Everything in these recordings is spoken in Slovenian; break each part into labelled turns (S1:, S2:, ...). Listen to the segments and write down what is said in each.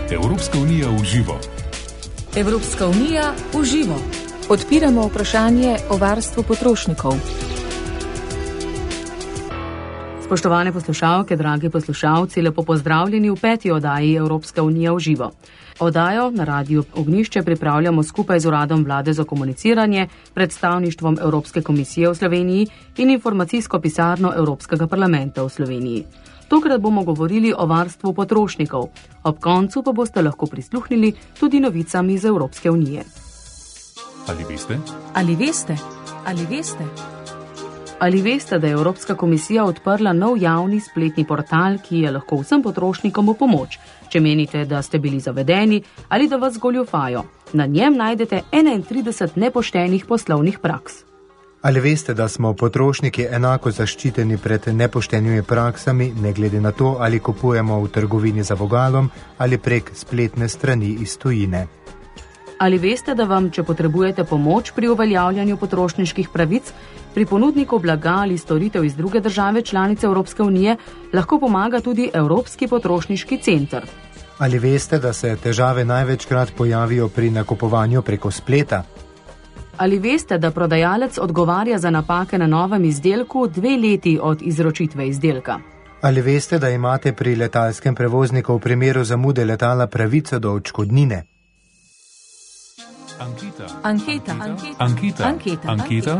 S1: Evropska unija v živo.
S2: Evropska unija v živo. Odpiramo vprašanje o varstvu potrošnikov.
S3: Spoštovane poslušalke, dragi poslušalci, lepo pozdravljeni v 5. oddaji Evropska unija v živo. Oddajo na Radiu Ognjišče pripravljamo skupaj z Uradom Vlade za komuniciranje, predstavništvom Evropske komisije v Sloveniji in informacijsko pisarno Evropskega parlamenta v Sloveniji. Tokrat bomo govorili o varstvu potrošnikov. Ob koncu pa boste lahko prisluhnili tudi novicam iz Evropske unije.
S1: Ali veste?
S2: Ali veste? Ali veste?
S3: Ali veste, da je Evropska komisija odprla nov javni spletni portal, ki je lahko vsem potrošnikom v pomoč, če menite, da ste bili zavedeni ali da vas goljufajo. Na njem najdete 31 nepoštenih poslovnih praks.
S4: Ali veste, da smo potrošniki enako zaščiteni pred nepoštenimi praksami, ne glede na to, ali kupujemo v trgovini za vogalom ali prek spletne strani iz tujine?
S3: Ali veste, da vam, če potrebujete pomoč pri uveljavljanju potrošniških pravic, pri ponudniku blaga ali storitev iz druge države članice Evropske unije, lahko pomaga tudi Evropski potrošniški center?
S4: Ali veste, da se težave največkrat pojavijo pri nakupovanju preko spleta?
S3: Ali veste, da prodajalec odgovarja za napake na novem izdelku 2 leti od izročitve izdelka?
S4: Ali veste, da imate pri letalskem prevozniku v primeru zamude letala pravico do odškodnine?
S1: Anketa.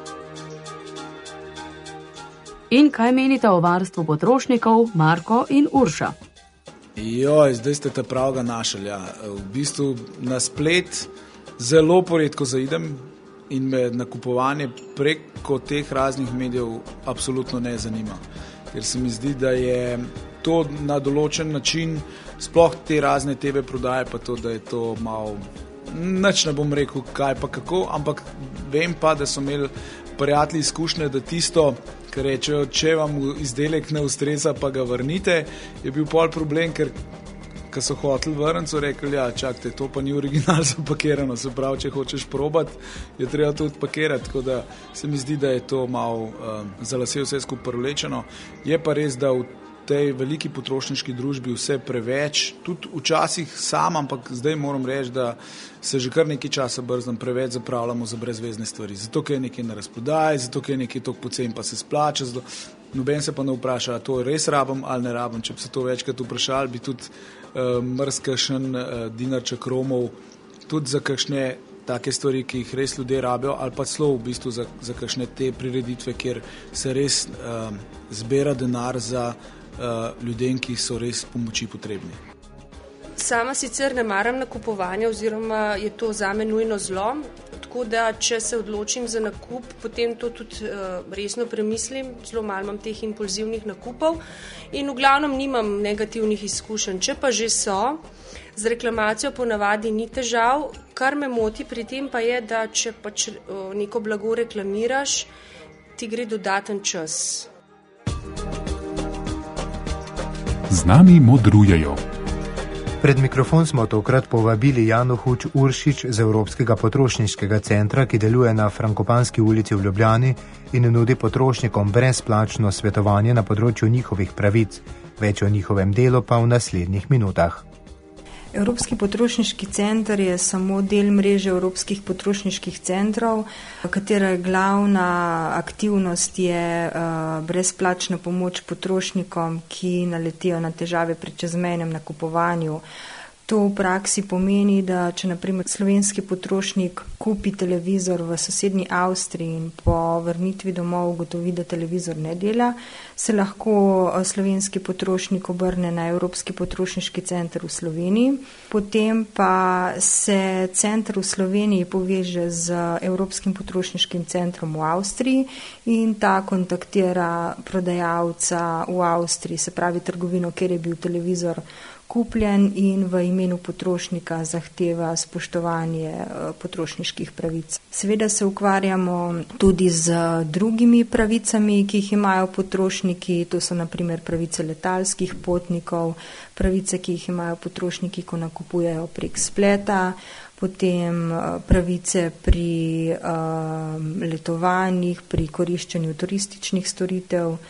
S3: In kaj menite o varstvu potrošnikov, Marko in Urša?
S5: Zdaj ste te pravega našli. V bistvu na splet zelo poredko zaidem in me nakupovanje preko teh raznih medijev absolutno ne zanima. Ker se mi zdi, da je to na določen način, sploh te razne TV prodaje, pa to, da je to malo... Nič ne bom rekel, kaj pa kako, ampak vem pa, da so imeli prijatelji izkušnje, da tisto, kar rečejo, če vam izdelek ne ustreza, pa ga vrnite, je bil pol problem, ker so hoteli vrniti, so rekli, čakajte, to pa ni original zapakirano, se pravi, če hočeš probati, je treba to odpakirati, tako da se mi zdi, da je to malo za lase vse skupaj privlečeno. Je pa res, da v tej veliki potrošniški družbi vse preveč, tudi včasih sam, ampak zdaj moram reči, da se že kar nekaj časa brzdam, preveč zapravljamo za brezvezne stvari. Zato, ker je nekaj na razprodaji, zato, ker je nekaj toliko poceni, pa se splača. Noben se pa ne vpraša, to res rabim ali ne rabim. Če bi se to večkrat vprašali, bi tudi mrzkašen dinarček romov, tudi za kakšne take stvari, ki jih res ljudje rabijo, ali pa celo v bistvu za kakšne te prireditve, kjer se res zbira denar za ljudem, ki so res pomoči potrebni.
S6: Sama sicer ne maram nakupovanja oziroma je to zame nujno zlo, tako da če se odločim za nakup, potem to tudi resno premislim, zelo malo imam teh impulzivnih nakupov in v glavnem nimam negativnih izkušenj. Če pa že so, z reklamacijo ponavadi ni težav, kar me moti pri tem pa je, da če pač neko blago reklamiraš, ti gre dodaten čas.
S1: Z nami modrujejo.
S4: Pred mikrofon smo tokrat povabili Jano Huč Uršič z Evropskega potrošniškega centra, ki deluje na Frankopanski ulici v Ljubljani in nudi potrošnikom brezplačno svetovanje na področju njihovih pravic. Več o njihovem delu pa v naslednjih minutah.
S7: Evropski potrošniški center je samo del mreže evropskih potrošniških centrov, katera glavna aktivnost je brezplačna pomoč potrošnikom, ki naletijo na težave pri čezmejnem nakupovanju. To v praksi pomeni, da če na primer slovenski potrošnik kupi televizor v sosednji Avstriji in po vrnitvi domov ugotovi, da televizor ne dela, se lahko slovenski potrošnik obrne na Evropski potrošniški center v Sloveniji. Potem pa se center v Sloveniji poveže z Evropskim potrošniškim centrom v Avstriji in ta kontaktira prodajalca v Avstriji, se pravi trgovino, kjer je bil televizor kupljen in v imenu potrošnika zahteva spoštovanje potrošniških pravic. Seveda se ukvarjamo tudi z drugimi pravicami, ki jih imajo potrošniki, to so na primer pravice letalskih potnikov, pravice, ki jih imajo potrošniki, ko nakupujejo prek spleta, potem pravice pri letovanjih, pri koriščenju turističnih storitev.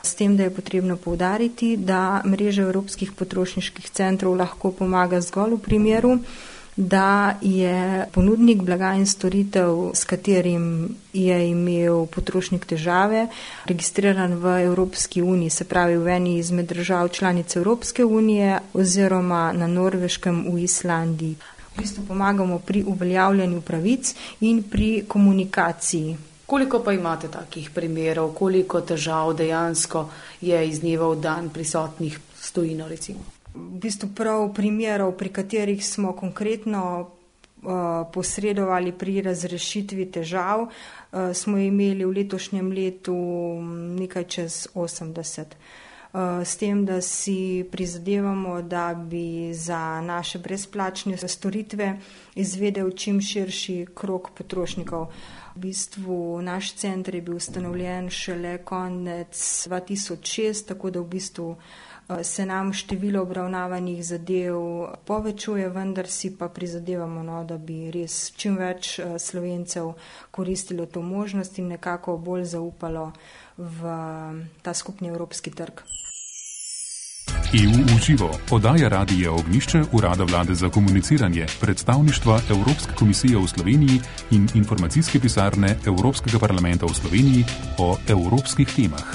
S7: S tem, da je potrebno poudariti, da mreža evropskih potrošniških centrov lahko pomaga zgolj v primeru, da je ponudnik blaga in storitev, s katerim je imel potrošnik težave, registriran v Evropski uniji, se pravi v eni izmed držav članic Evropske unije oziroma na Norveškem, v Islandiji. V bistvu pomagamo pri uveljavljanju pravic in pri komunikaciji.
S3: Koliko pa imate takih primerov, koliko težav dejansko je iz dneva v dan prisotnih s tujino, recimo?
S7: V bistvu prav primerov, pri katerih smo konkretno posredovali pri razrešitvi težav, smo imeli v letošnjem letu nekaj čez 80. S tem, da si prizadevamo, da bi za naše brezplačne storitve izvedel čim širši krog potrošnikov. V bistvu naš center je bil ustanovljen šele konec 2006, tako da v bistvu se nam število obravnavanih zadev povečuje, vendar si pa prizadevamo, da bi res čim več Slovencev koristilo to možnost in nekako bolj zaupalo v ta skupni evropski trg.
S1: EU v živo, oddaja Radia Ognjišče, Urada Vlade za komuniciranje, predstavništva Evropske komisije v Sloveniji in informacijske pisarne Evropskega parlamenta v Sloveniji o evropskih temah.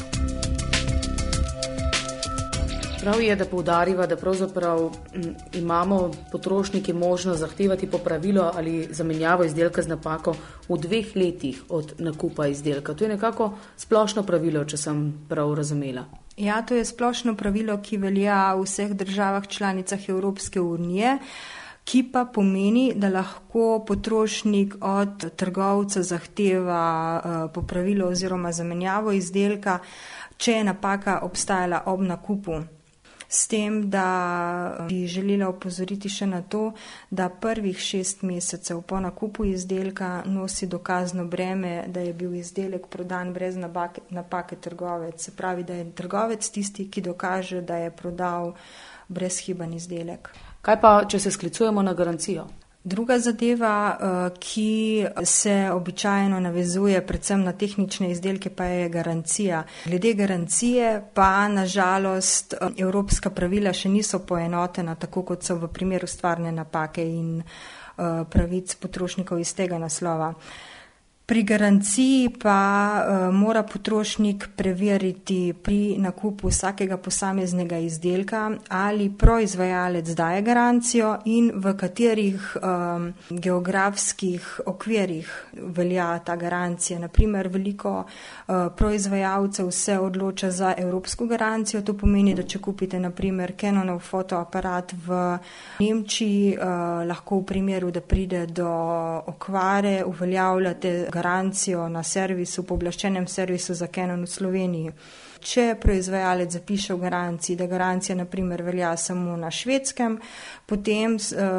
S3: Prav je, da poudariva, da pravzaprav imamo potrošniki možnost zahtevati popravilo ali zamenjavo izdelka z napako v 2 letih od nakupa izdelka. To je nekako splošno pravilo, če sem prav razumela.
S7: Ja, to je splošno pravilo, ki velja v vseh državah članicah Evropske unije, ki pa pomeni, da lahko potrošnik od trgovca zahteva popravilo oziroma zamenjavo izdelka, če je napaka obstajala ob nakupu. S tem, da bi želela opozoriti še na to, da prvih 6 mesecev po nakupu izdelka nosi dokazno breme, da je bil izdelek prodan brez napake trgovec. Se pravi, da je trgovec tisti, ki dokaže, da je prodal brezhiben izdelek.
S3: Kaj pa, če se sklicujemo na garancijo?
S7: Druga zadeva, ki se običajno navezuje predvsem na tehnične izdelke, pa je garancija. Glede garancije pa nažalost evropska pravila še niso poenotena, tako kot so v primeru stvarne napake in pravic potrošnikov iz tega naslova. Pri garanciji pa mora potrošnik preveriti pri nakupu vsakega posameznega izdelka, ali proizvajalec daje garancijo in v katerih geografskih okvirih velja ta garancija. Naprimer, veliko proizvajalcev se odloča za evropsko garancijo. To pomeni, da če kupite naprimer Canonov fotoaparat v Nemčiji, lahko v primeru, da pride do okvare, uveljavljate garancijo na servisu, pooblaščenem servisu za Canon v Sloveniji. Če proizvajalec zapiše v garanciji, da garancija naprimer velja samo na Švedskem, potem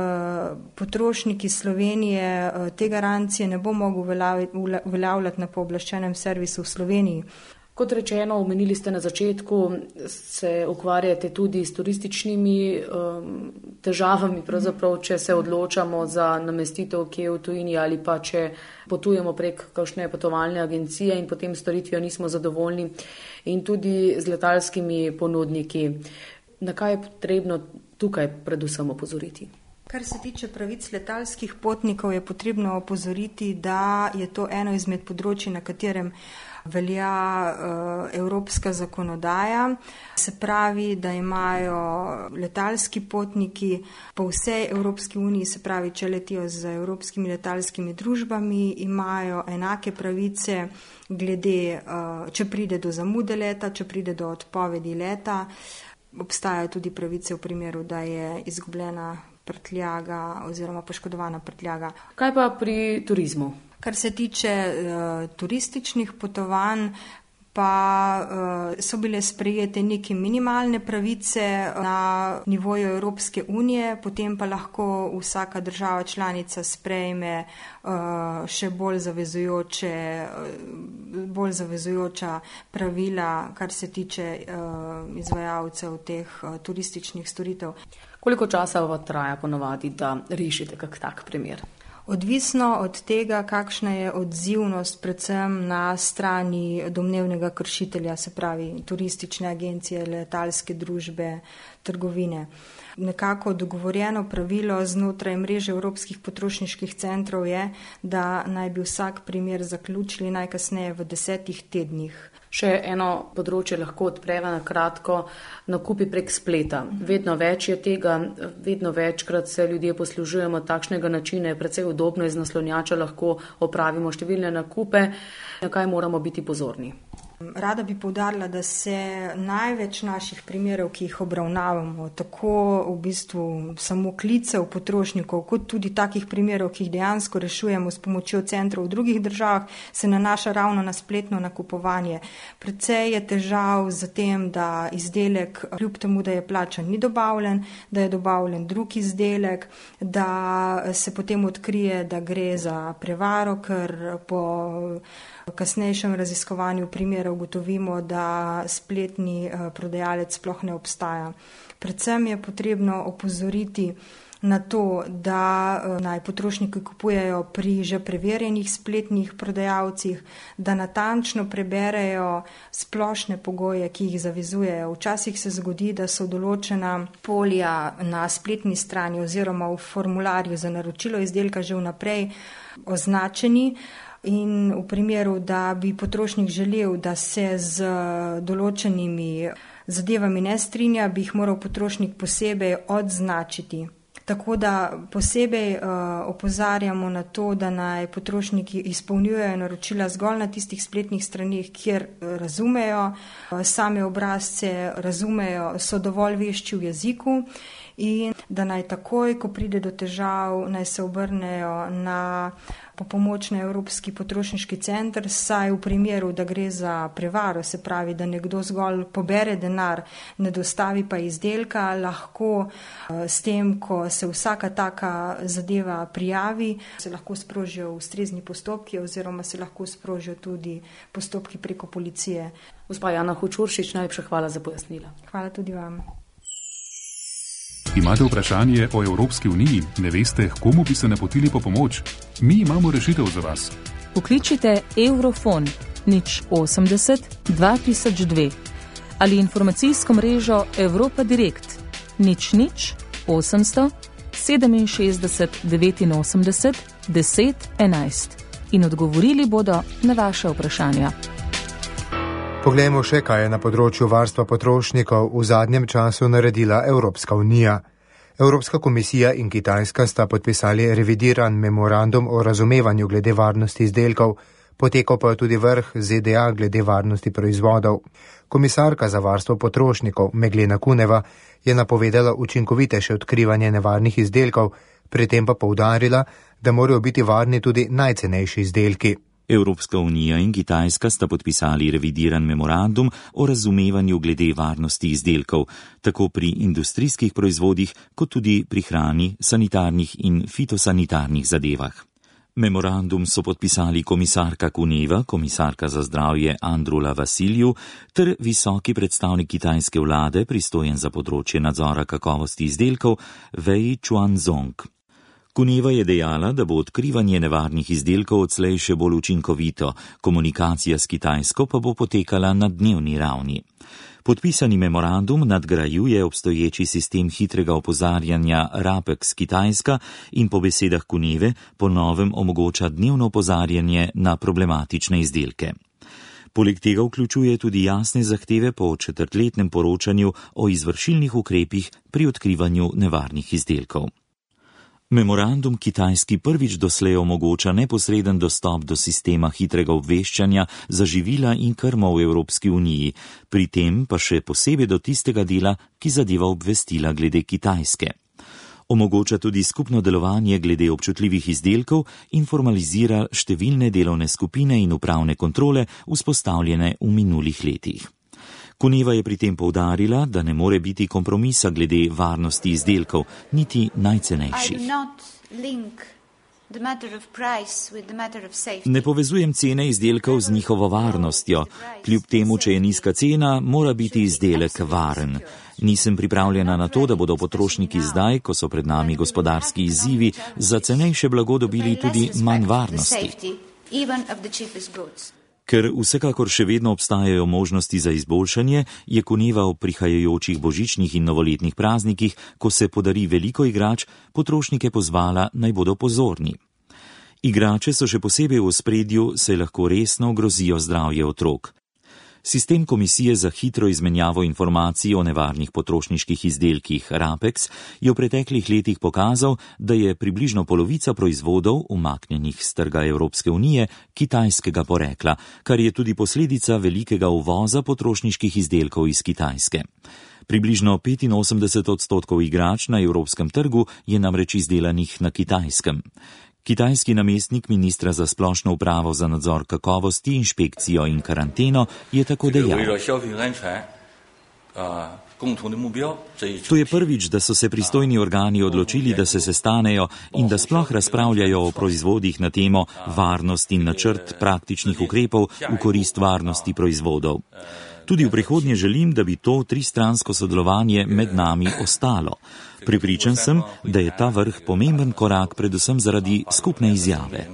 S7: potrošnik iz Slovenije te garancije ne bo mogel uveljavljati na pooblaščenem servisu v Sloveniji.
S3: Kot rečeno, omenili ste na začetku, se ukvarjate tudi s turističnimi težavami, pravzaprav, če se odločamo za namestitev kje v tujini ali pa če potujemo prek kakšne potovalne agencije in potem storitvijo nismo zadovoljni, in tudi z letalskimi ponudniki. Na kaj je potrebno tukaj predvsem opozoriti?
S7: Kar se tiče pravic letalskih potnikov, je potrebno opozoriti, da je to eno izmed področij, na katerem velja evropska zakonodaja. Se pravi, da imajo letalski potniki po vsej Evropski uniji, se pravi, če letijo z evropskimi letalskimi družbami, imajo enake pravice glede, če pride do zamude leta, če pride do odpovedi leta. Obstajajo tudi pravice v primeru, da je izgubljena prtljaga oziroma poškodovana prtljaga.
S3: Kaj pa pri turizmu?
S7: Kar se tiče turističnih potovanj, pa so bile sprejete neke minimalne pravice na nivoju Evropske unije, potem pa lahko vsaka država članica sprejme še bolj zavezujoča pravila, kar se tiče izvajalcev teh turističnih storitev.
S3: Koliko časa vam traja ponovadi, da rešite kak tak primer?
S7: Odvisno od tega, kakšna je odzivnost predvsem na strani domnevnega kršitelja, se pravi turistične agencije, letalske družbe, trgovine. Nekako dogovorjeno pravilo znotraj mreže evropskih potrošniških centrov je, da naj bi vsak primer zaključili najkasneje v 10 tednih.
S3: Še eno področje lahko odpreva na kratko, nakupi prek spleta. Vedno več je tega, vedno večkrat se ljudje poslužujemo takšnega načina, je precej udobno, iz naslonjača lahko opravimo številne nakupe. Na kaj moramo biti pozorni?
S7: Rada bi poudarila, da se največ naših primerov, ki jih obravnavamo, tako v bistvu samo klicev potrošnikov, kot tudi takih primerov, ki jih dejansko rešujemo s pomočjo centrov v drugih državah, se nanaša ravno na spletno nakupovanje. Predvsej je težav z tem, da izdelek, kljub temu, da je plačan, ni dobavljen, da je dobavljen drug izdelek, da se potem odkrije, da gre za prevaro, ker po kasnejšem raziskovanju primera ugotovimo, da spletni prodajalec sploh ne obstaja. Predvsem je potrebno opozoriti na to, da naj potrošniki kupujejo pri že preverjenih spletnih prodajalcih, da natančno preberejo splošne pogoje, ki jih zavezujejo. Včasih se zgodi, da so določena polja na spletni strani oziroma v formularju za naročilo izdelka že vnaprej označeni. In v primeru, da bi potrošnik želel, da se z določenimi zadevami ne strinja, bi jih moral potrošnik posebej odznačiti. Tako da posebej opozarjamo na to, da naj potrošniki izpolnjujejo naročila zgolj na tistih spletnih stranih, kjer razumejo same obrazce, razumejo, so dovolj vešči v jeziku in da naj takoj, ko pride do težav, naj se obrnejo po pomoč na Evropski potrošniški center, saj v primeru, da gre za prevaro, se pravi, da nekdo zgolj pobere denar, ne dostavi pa izdelka, lahko s tem, ko se vsaka taka zadeva prijavi, se lahko sprožijo ustrezni postopki oziroma se lahko sprožijo tudi postopki preko policije.
S3: Gospa Jana Huč-Uršič, najlepša hvala za pojasnila.
S7: Hvala tudi vam.
S1: Imate vprašanje o Evropski uniji? Ne veste, komu bi se napotili po pomoč? Mi imamo rešitev za vas.
S2: Pokličite Eurofon 080 2002 ali informacijsko mrežo Evropa Direkt 00 800 67 89 10 11 in odgovorili bodo na vaše vprašanja.
S4: Poglejmo še, kaj je na področju varstva potrošnikov v zadnjem času naredila Evropska unija. Evropska komisija in Kitajska sta podpisali revidiran memorandum o razumevanju glede varnosti izdelkov, potekal pa je tudi vrh ZDA glede varnosti proizvodov. Komisarka za varstvo potrošnikov Meglena Kuneva je napovedala učinkovitejše odkrivanje nevarnih izdelkov, pri tem pa poudarila, da morajo biti varni tudi najcenejši izdelki.
S8: Evropska unija in Kitajska sta podpisali revidiran memorandum o razumevanju glede varnosti izdelkov, tako pri industrijskih proizvodih, kot tudi pri hrani, sanitarnih in fitosanitarnih zadevah. Memorandum so podpisali komisarka Kuneva, komisarka za zdravje Andrula Vasilju ter visoki predstavnik kitajske vlade, pristojen za področje nadzora kakovosti izdelkov, Wei Chuanzong. Kuneva je dejala, da bo odkrivanje nevarnih izdelkov odslej še bolj učinkovito, komunikacija s Kitajsko pa bo potekala na dnevni ravni. Podpisani memorandum nadgrajuje obstoječi sistem hitrega opozarjanja RAPEX Kitajska in po besedah Kuneve po novem omogoča dnevno opozarjanje na problematične izdelke. Poleg tega vključuje tudi jasne zahteve po četrtletnem poročanju o izvršilnih ukrepih pri odkrivanju nevarnih izdelkov. Memorandum Kitajski prvič doslej omogoča neposreden dostop do sistema hitrega obveščanja za živila in krmo v Evropski uniji, pri tem pa še posebej do tistega dela, ki zadeva obvestila glede Kitajske. Omogoča tudi skupno delovanje glede občutljivih izdelkov in formalizira številne delovne skupine in upravne kontrole vzpostavljene v minulih letih. Kuneva je pri tem poudarila, da ne more biti kompromisa glede varnosti izdelkov, niti najcenejših. Ne povezujem cene izdelkov z njihovo varnostjo. Kljub temu, če je nizka cena, mora biti izdelek varen. Nisem pripravljena na to, da bodo potrošniki zdaj, ko so pred nami gospodarski izzivi, za cenejše blago dobili tudi manj varnosti. Ker vsekakor še vedno obstajajo možnosti za izboljšanje, je Kuneva ob prihajajočih božičnih in novoletnih praznikih, ko se podari veliko igrač, potrošnike pozvala, naj bodo pozorni. Igrače so še posebej v ospredju, saj lahko resno ogrozijo zdravje otrok. Sistem Komisije za hitro izmenjavo informacij o nevarnih potrošniških izdelkih RAPEX je v preteklih letih pokazal, da je približno polovica proizvodov umaknjenih z trga Evropske unije kitajskega porekla, kar je tudi posledica velikega uvoza potrošniških izdelkov iz Kitajske. Približno 85% igrač na evropskem trgu je namreč izdelanih na Kitajskem. Kitajski namestnik ministra za splošno upravo za nadzor kakovosti, inšpekcijo in karanteno je tako dejal. To je prvič, da so se pristojni organi odločili, da se sestanejo in da sploh razpravljajo o proizvodih na temo varnost in načrt praktičnih ukrepov v korist varnosti proizvodov. Tudi v prihodnje želim, da bi to tristransko sodelovanje med nami ostalo. Prepričan sem, da je ta vrh pomemben korak predvsem zaradi skupne izjave.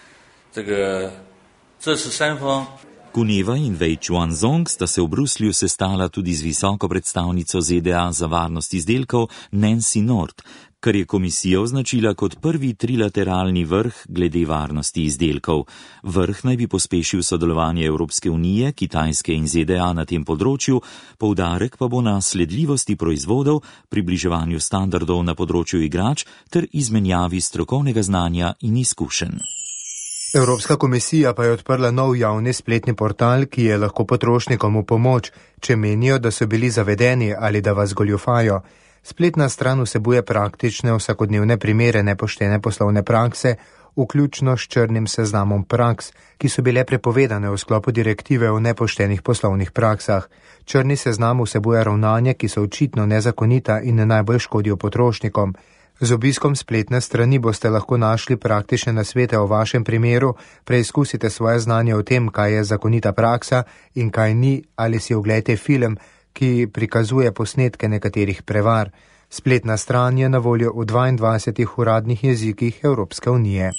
S8: Kuneva in Wei Chuanzong sta se v Bruslju sestala tudi z visoko predstavnico ZDA za varnost izdelkov Nancy Nord, kar je komisija označila kot prvi trilateralni vrh glede varnosti izdelkov. Vrh naj bi pospešil sodelovanje Evropske unije, Kitajske in ZDA na tem področju, poudarek pa bo na sledljivosti proizvodov, približevanju standardov na področju igrač ter izmenjavi strokovnega znanja in izkušenj.
S4: Evropska komisija pa je odprla nov javni spletni portal, ki je lahko potrošnikom v pomoč, če menijo, da so bili zavedeni ali da vas goljufajo. Spletna stran vsebuje praktične vsakodnevne primere nepoštene poslovne prakse, vključno s črnim seznamom praks, ki so bile prepovedane v sklopu direktive o nepoštenih poslovnih praksah. Črni seznam vsebuje ravnanja, ki so očitno nezakonita in najbolj škodijo potrošnikom. Z obiskom spletne strani boste lahko našli praktične nasvete o vašem primeru, preizkusite svoje znanje o tem, kaj je zakonita praksa in kaj ni, ali si oglejte film, ki prikazuje posnetke nekaterih prevar. Spletna stran je na voljo v 22 uradnih jezikih Evropske unije.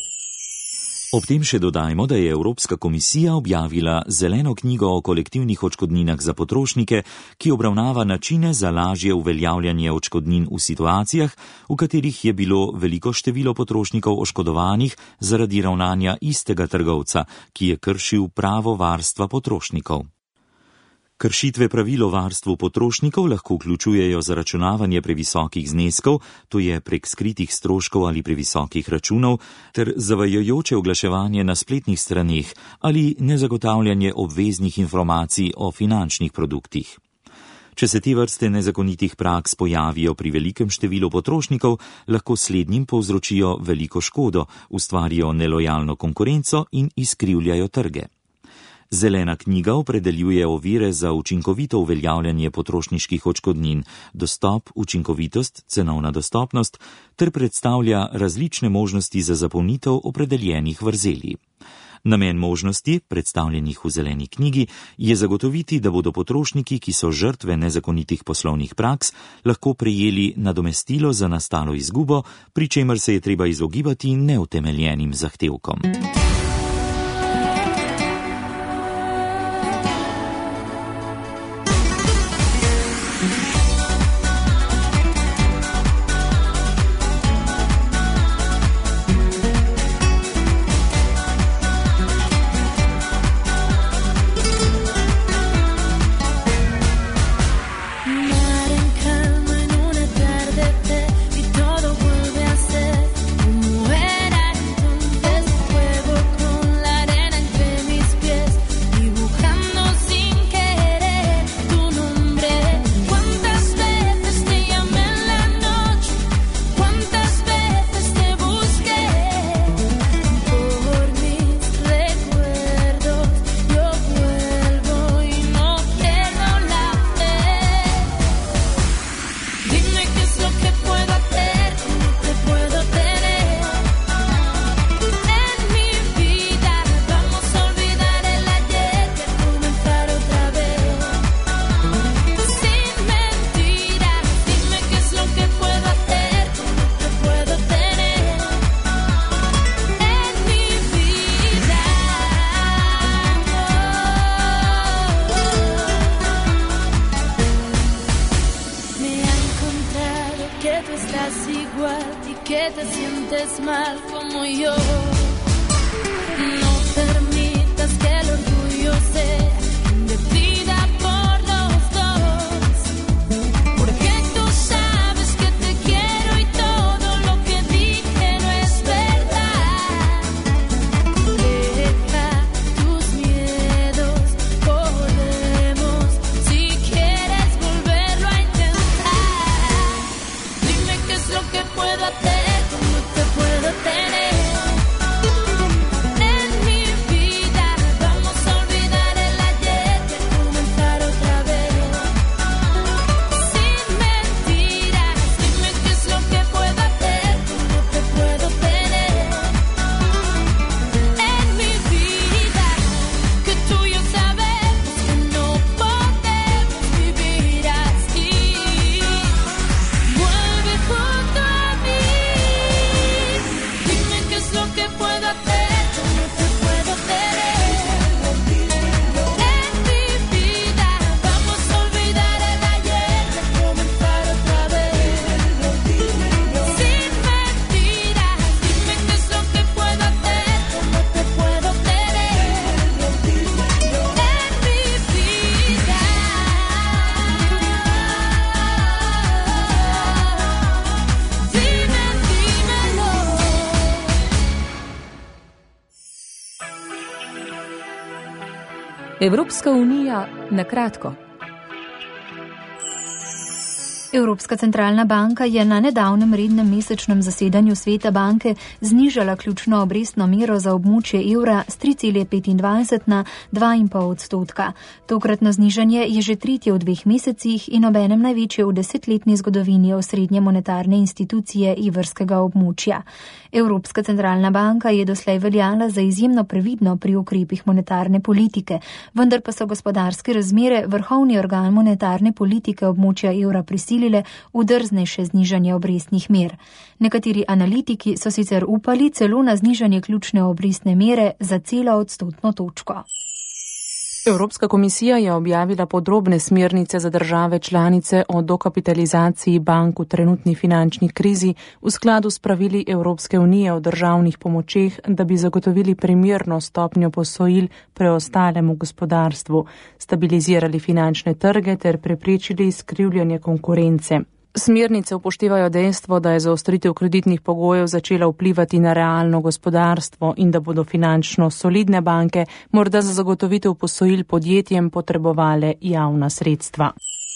S8: Ob tem še dodajmo, da je Evropska komisija objavila zeleno knjigo o kolektivnih odškodninah za potrošnike, ki obravnava načine za lažje uveljavljanje odškodnin v situacijah, v katerih je bilo veliko število potrošnikov oškodovanih zaradi ravnanja istega trgovca, ki je kršil pravo varstva potrošnikov. Kršitve pravil o varstvu potrošnikov lahko vključujejo zaračunavanje previsokih zneskov, to je prek skritih stroškov ali previsokih računov, ter zavajajoče oglaševanje na spletnih straneh ali nezagotavljanje obveznih informacij o finančnih produktih. Če se te vrste nezakonitih praks pojavijo pri velikem številu potrošnikov, lahko slednjim povzročijo veliko škodo, ustvarijo nelojalno konkurenco in izkrivljajo trge. Zelena knjiga opredeljuje ovire za učinkovito uveljavljanje potrošniških odškodnin, dostop, učinkovitost, cenovna dostopnost ter predstavlja različne možnosti za zapolnitev opredeljenih vrzeli. Namen možnosti, predstavljenih v zeleni knjigi, je zagotoviti, da bodo potrošniki, ki so žrtve nezakonitih poslovnih praks, lahko prejeli nadomestilo za nastalo izgubo, pri čemer se je treba izogibati neutemeljenim zahtevkom.
S9: Todo vuelve a ser como era entonces, fuego. que tú estás igual y que te sientes mal como yo. No permitas que el orgullo sea quien decida por los dos, porque tú sabes que te quiero y todo lo que dije no es verdad. Deja tus miedos, podemos, si quieres volverlo a intentar. Dime qué es lo que puedo hacer, cómo te puedo tener.
S2: Evropska unija na kratko.
S10: Evropska centralna banka je na nedavnem rednem mesečnem zasedanju Sveta banke znižala ključno obrestno mero za območje evra s 3,25 na 2,5%. Tokratno znižanje je že tretje v 2 mesecih in obenem največje v 10-letni zgodovini osrednje monetarne institucije evrskega območja. Evropska centralna banka je doslej veljala za izjemno previdno pri ukrepih monetarne politike, vendar pa so gospodarske razmere vrhovni organ monetarne politike območja evra prisilile v drznejše znižanje obrestnih mer. Nekateri analitiki so sicer upali celo na znižanje ključne obrestne mere za celo odstotno točko.
S3: Evropska komisija je objavila podrobne smernice za države članice o dokapitalizaciji bank v trenutni finančni krizi v skladu s pravili Evropske unije o državnih pomočeh, da bi zagotovili primerno stopnjo posojil preostalemu gospodarstvu, stabilizirali finančne trge ter preprečili izkrivljanje konkurence. Smernice upoštevajo dejstvo, da je zaostritev kreditnih pogojev začela vplivati na realno gospodarstvo in da bodo finančno solidne banke morda za zagotovitev posojil podjetjem potrebovale javna sredstva.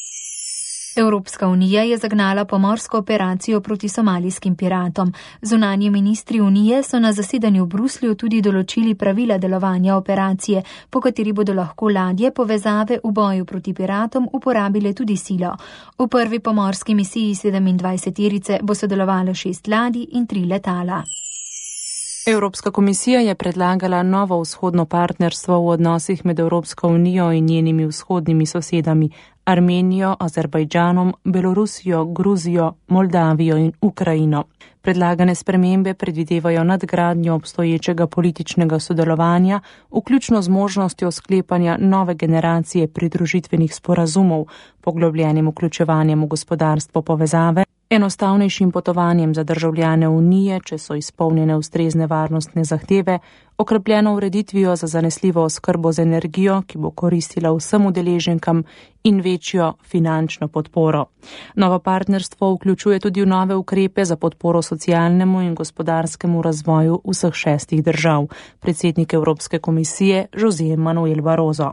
S10: Evropska unija je zagnala pomorsko operacijo proti somalijskim piratom. Zunanji ministri unije so na zasedanju v Bruslju tudi določili pravila delovanja operacije, po kateri bodo lahko ladje povezave v boju proti piratom uporabile tudi silo. V prvi pomorski misiji 27-terice bo sodelovalo 6 ladij in 3 letala.
S3: Evropska komisija je predlagala novo vzhodno partnerstvo v odnosih med Evropsko unijo in njenimi vzhodnimi sosedami Armenijo, Azerbajdžanom, Belorusijo, Gruzijo, Moldavijo in Ukrajino. Predlagane spremembe predvidevajo nadgradnjo obstoječega političnega sodelovanja, vključno z možnostjo sklepanja nove generacije pridružitvenih sporazumov, poglobljenim vključevanjem v gospodarstvo povezave, enostavnejšim potovanjem za državljane Unije, če so izpolnjene ustrezne varnostne zahteve, okrepljeno ureditvijo za zanesljivo oskrbo z energijo, ki bo koristila vsem udeleženkam, in večjo finančno podporo. Novo partnerstvo vključuje tudi nove ukrepe za podporo socialnemu in gospodarskemu razvoju vseh 6 držav. Predsednik Evropske komisije José Manuel Barroso.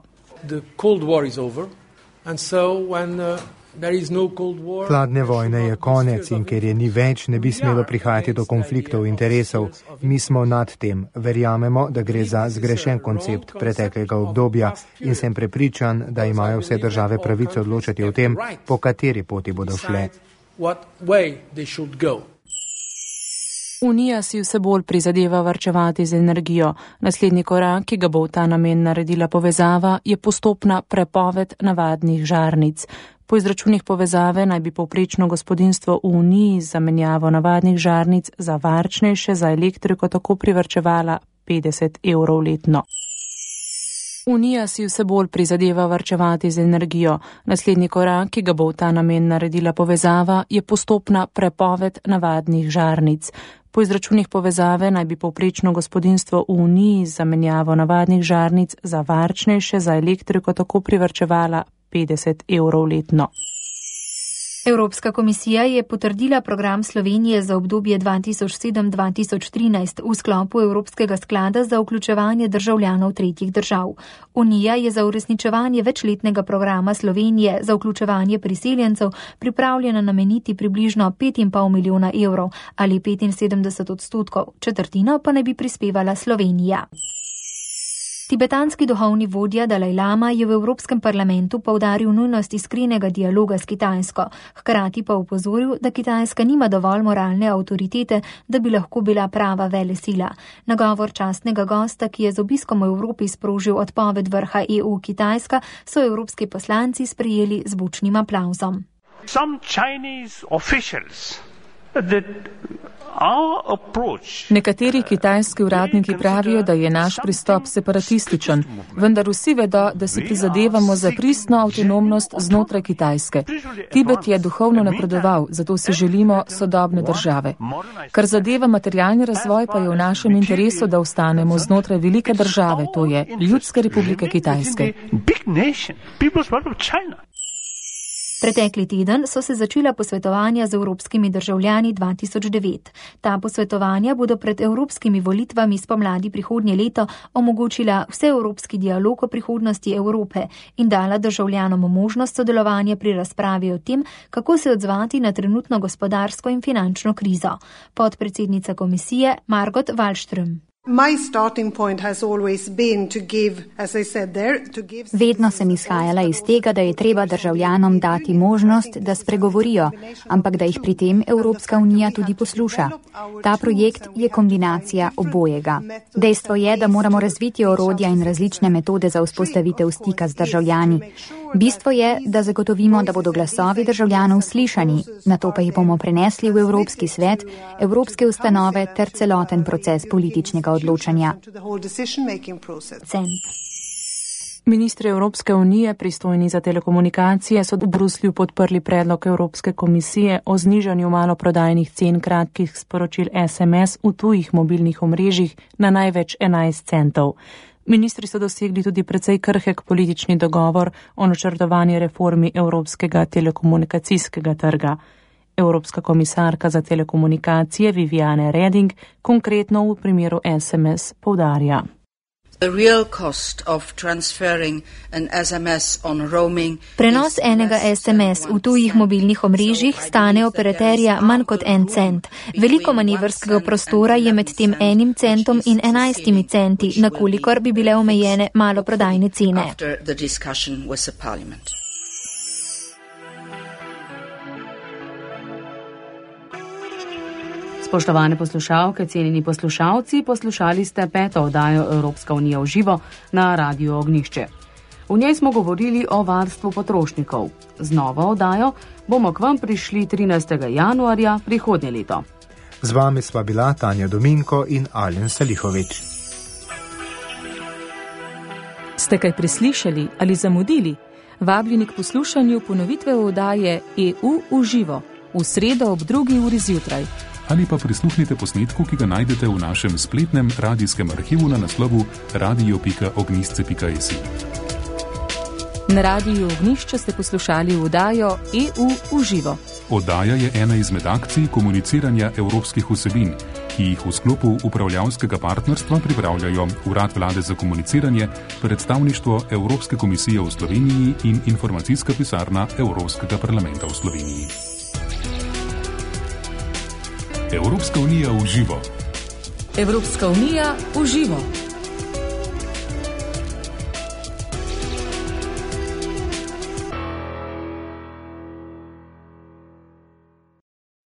S4: Hladne vojne je konec in ker je ni več, ne bi smelo prihajati do konfliktov interesov. Mi smo nad tem. Verjamemo, da gre za zgrešen koncept preteklega obdobja in sem prepričan, da imajo vse države pravico odločati o tem, po kateri poti bodo šle.
S3: Unija si vse bolj prizadeva varčevati z energijo. Naslednji korak, ki ga bo v ta namen naredila povezava, je postopna prepoved navadnih žarnic. Po izračunih povezave naj bi povprečno gospodinjstvo v Uniji z zamenjavo navadnih žarnic za varčnejše za elektriko tako privarčevala 50 € letno. Unija si vse bolj prizadeva varčevati z energijo. Naslednji korak, ki ga bo v ta namen naredila povezava, je postopna prepoved navadnih žarnic. Po izračunih povezave naj bi povprečno gospodinjstvo v Uniji z zamenjavo navadnih žarnic za varčnejše za elektriko tako privarčevala 50 evrov letno.
S10: Evropska komisija je potrdila program Slovenije za obdobje 2007-2013 v sklopu Evropskega sklada za vključevanje državljanov tretjih držav. Unija je za uresničevanje večletnega programa Slovenije za vključevanje priseljencev pripravljena nameniti približno 5,5 milijona evrov ali 75%, četrtino pa naj bi prispevala Slovenija. Tibetanski duhovni vodja Dalaj Lama je v Evropskem parlamentu poudaril nujnost iskrenega dialoga s Kitajsko, hkrati pa opozoril, da Kitajska nima dovolj moralne avtoritete, da bi lahko bila prava velesila. Nagovor častnega gosta, ki je z obiskom v Evropi sprožil odpoved vrha EU-Kitajska, so evropski poslanci sprejeli z bučnim aplavzom.
S2: Nekateri kitajski uradniki pravijo, da je naš pristop separatističen, vendar vsi vedo, da si prizadevamo za pristno avtonomnost znotraj Kitajske. Tibet je duhovno napredoval, zato si želimo sodobne države. Kar zadeva materialni razvoj, pa je v našem interesu, da ostanemo znotraj velike države, to je Ljudske republike Kitajske.
S10: Pretekli teden so se začela posvetovanja z evropskimi državljani 2009. Ta posvetovanja bodo pred evropskimi volitvami spomladi prihodnje leto omogočila vseevropski dialog o prihodnosti Evrope in dala državljanom možnost sodelovanja pri razpravi o tem, kako se odzvati na trenutno gospodarsko in finančno krizo. Podpredsednica komisije Margot Wallström.
S11: Vedno sem izhajala iz tega, da je treba državljanom dati možnost, da spregovorijo, ampak da jih pri tem Evropska unija tudi posluša. Ta projekt je kombinacija obojega. Dejstvo je, da moramo razviti orodja in različne metode za vzpostavitev stika z državljani. Bistvo je, da zagotovimo, da bodo glasovi državljanov slišani, nato pa jih bomo prenesli v Evropski svet, evropske ustanove ter celoten proces političnega odločanja.
S3: Ministri Evropske unije, pristojni za telekomunikacije, so v Bruslju podprli predlog Evropske komisije o znižanju maloprodajnih cen kratkih sporočil SMS v tujih mobilnih omrežjih na največ 11 centov. Ministri so dosegli tudi precej krhek politični dogovor o načrtovani reformi evropskega telekomunikacijskega trga. Evropska komisarka za telekomunikacije Viviane Reding konkretno v primeru SMS poudarja.
S10: Prenos enega SMS v tujih mobilnih omrežjih stane operaterja manj kot 1 cent. Veliko manevrskega prostora je med tem 1 centom in 11 centi, na kolikor bi bile omejene maloprodajne cene.
S3: Spoštovane poslušalke, cenjeni poslušalci, poslušali ste 5. oddajo Evropska unija v živo na Radiu Ognjišče. V njej smo govorili o varstvu potrošnikov. Z novo oddajo bomo k vam prišli 13. januarja prihodnje leto.
S4: Z vami sva bila Tanja Dominko in Aljen Salihovič.
S2: Ste kaj preslišali ali zamudili? Vabljeni k poslušanju ponovitve oddaje EU v živo v sredo ob 2. uri zjutraj.
S1: Ali pa prisluhnite posnetku, ki ga najdete v našem spletnem radijskem arhivu na naslovu radio.ognisce.si.
S2: Na Radiju Ognjišče ste poslušali oddajo EU v živo.
S1: Oddaja je ena izmed akcij komuniciranja evropskih vsebin, ki jih v sklopu upravljavskega partnerstva pripravljajo Urad Vlade za komuniciranje, predstavništvo Evropske komisije v Sloveniji in informacijska pisarna Evropskega parlamenta v Sloveniji. Evropska unija v živo.
S2: Evropska unija v živo.